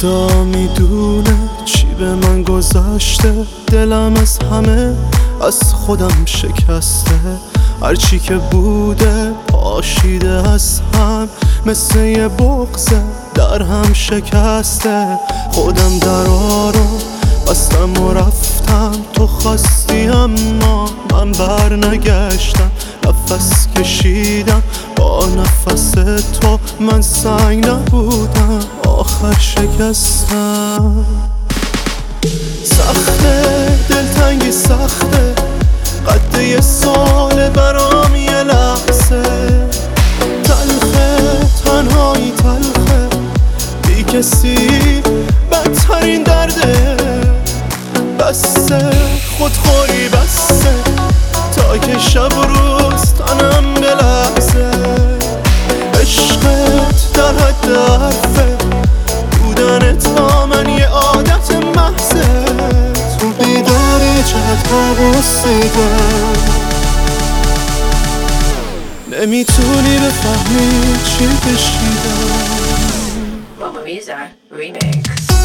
خدا میدونه چی به من گذشته، دلم از همه از خودم شکسته. هرچی که بوده پاشیده از هم، مثل یه بغضه در هم شکسته. خودم درا رو بستم و رفتم، تو خواستی اما من بر نگشتم. نفس کشیدم با نفس تو، من سنگ نبودم آخر شکستم. سخته دلتنگی سخته، قد یه سال برام یه لحظه. تلخه تنهایی تلخه، بی کسی بدترین درده. بسته خودخوری بسته، تا که شب و روز تنم بلرزه. عشقت در حد حرفه، بودنت با من یه عادت محضه. تو بیداری چقدر بوسیدم، نمیتونی بفهمی چی کشیدم. Mamma Mia remix.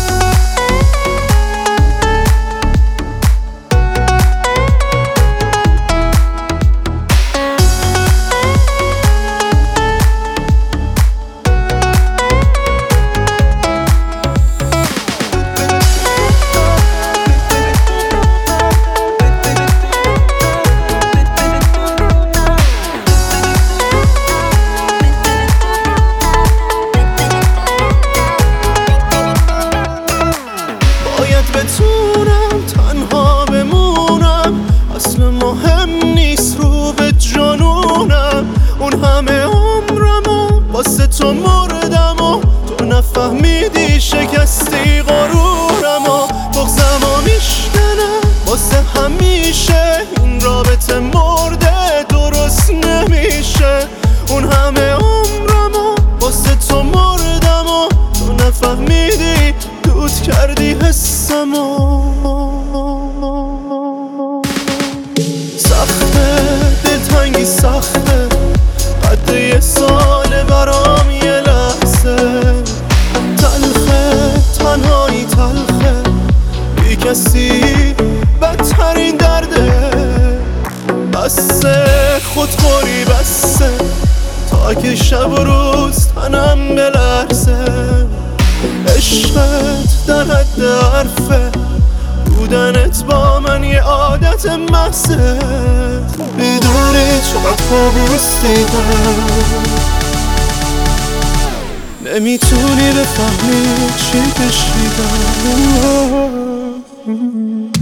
بتونم تنها بمونم، اصل مهم نیست رو به جانونم. اون همه عمرمو واسه تو مردم و تو نفهمیدی شکستی غرورمو. بغضمو میشکنه واسه همیشه، این رابطه مرده درست نمیشه. اون همه عمرمو واسه تو مردم و تو نفهمیدی، دود کردی حسمو. سخته دلتنگی سخته، قد یه سال برام یه لحظه. تلخه تنهایی تلخه، بی کسی بدترین درده. بسته خودخوری بسته، تا که شب و روز تنم بلرزه. عشقت در حد حرفه، بودنت با من یه عادت محضه. میدونی چقدر کابوس دیدم، نمیتونی بفهمی چی کشیدم.